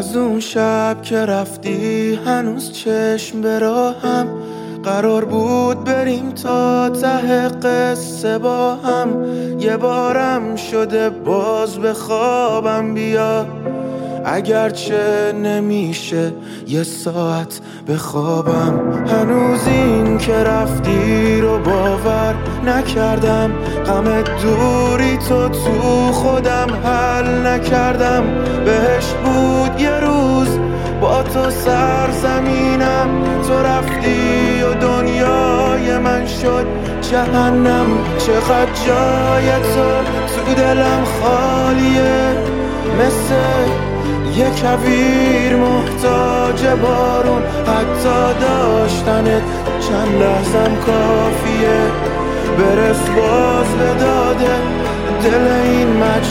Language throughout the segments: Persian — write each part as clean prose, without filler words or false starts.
از اون شب که رفتی هنوز چشم به راهم، قرار بود بریم تا ته قصه با هم. یه بارم شده باز به خوابم بیا، اگرچه نمیشه یه ساعت بخوابم. هنوز این که رفتی رو باور نکردم، غم دوری تو خودم حل نکردم. بهشت بود یه روز با تو سرزمینم، تو رفتی و دنیای من شد جهنم. چقدر جای تو دلم خالیه، مثل یه کویر محتاج بارون. حتی داشتنت چند لحظم کافیه، برس باز به داده دل این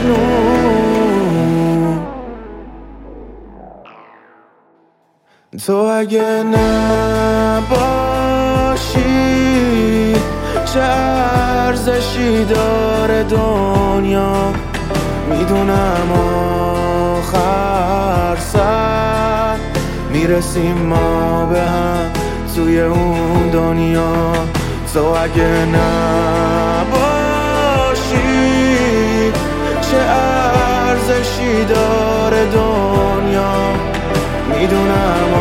مجنون. تو اگه نباشی چه ارزشی داره دنیا؟ میدونم آخر سر میرسیم ما به هم توی اون دنیا. تو اگه نباشی چه ارزشی داره دنیا؟ میدونم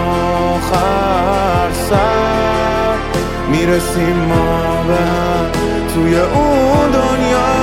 آخر سر میرسیم ما به هم توی اون دنیا.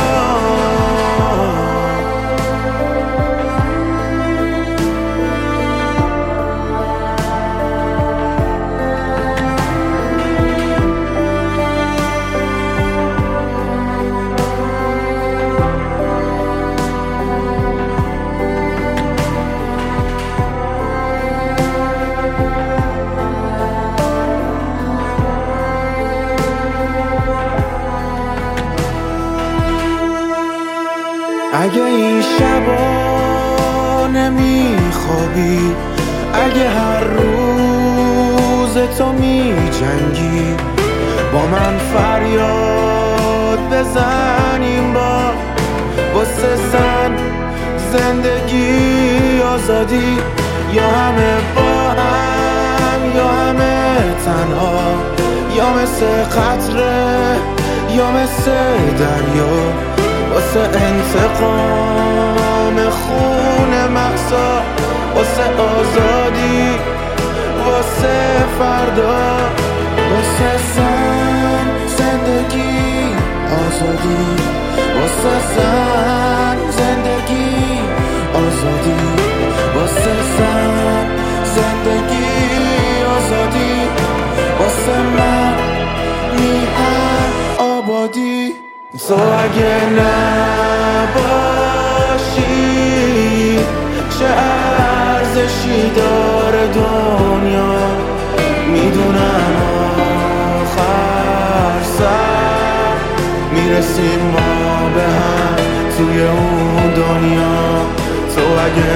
اگه این شبا نمیخوابی، اگه هر روز تو میجنگی، با من فریاد بزنیم واسه زن زندگی آزادی. یا همه با هم یا همه تنها، یا مثل قطره یا مثل دریا. واسه انتقام خون مأسا، واسه آزادی، واسه فردا، واسه زن زندگی آزادی، واسه زن زندگی آزادی، واسه زن زندگی آزادی، واسه من میهن آبادی. تو اگه نباشی چه ارزشی داره دنیا؟ میدونم آخر سر میرسیم ما به هم توی اون دنیا. تو اگه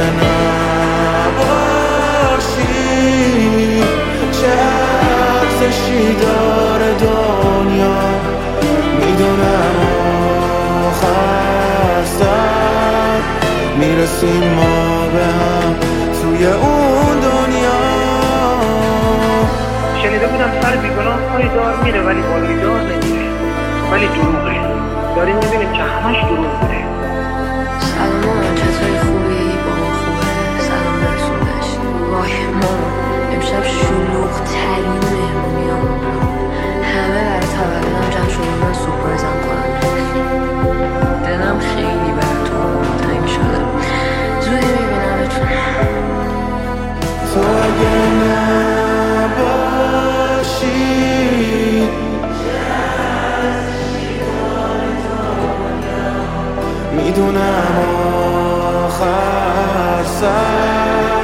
نباشی چه ارزشی داره دنیا؟ میدونم آخر سر میرسیم ما به هم توی اون دنیا. شنیده بودم سر بیگناه پای دار میره ولی بالای دار نمیره، ولی دروغه. داریم میبینیم که همش دروغ بوده. سلام مامان، چطوری؟ خوبی؟ بابا خوبه؟ سلام برسوندش. وای مامان، امشب شلوغ ترین مهمونیامون بود. همه برای تولدم جمع شده بودن سورپرایزم کنن. دلم خیلی براتون تنگ شده. زودی میبینمتون. تو اگه نباشی میدونم آخر سر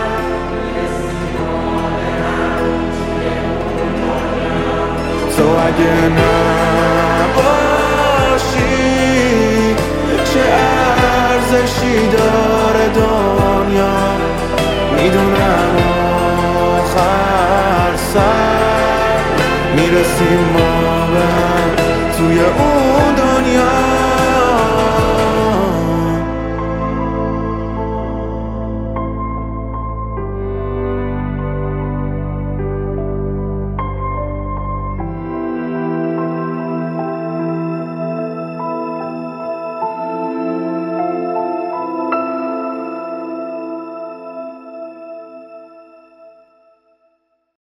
تو اگه نباشی چه ارزشی داره دنیا؟ میدونم آخر سر میرسیم ما به هم توی اون